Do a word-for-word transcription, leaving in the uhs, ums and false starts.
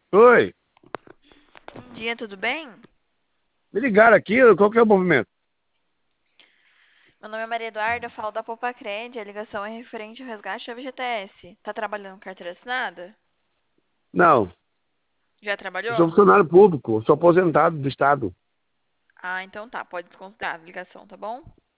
Oi, Bom dia, tudo bem? me ligaram aqui, qual que é o movimento? Meu nome é Maria Eduarda, eu falo da Popacred, a ligação é referente ao resgate da F G T S. Tá trabalhando com carteira assinada? Não, Já eu sou trabalhou? funcionário público, sou aposentado do Estado. Ah, então tá, pode desconsiderar a ligação, tá bom?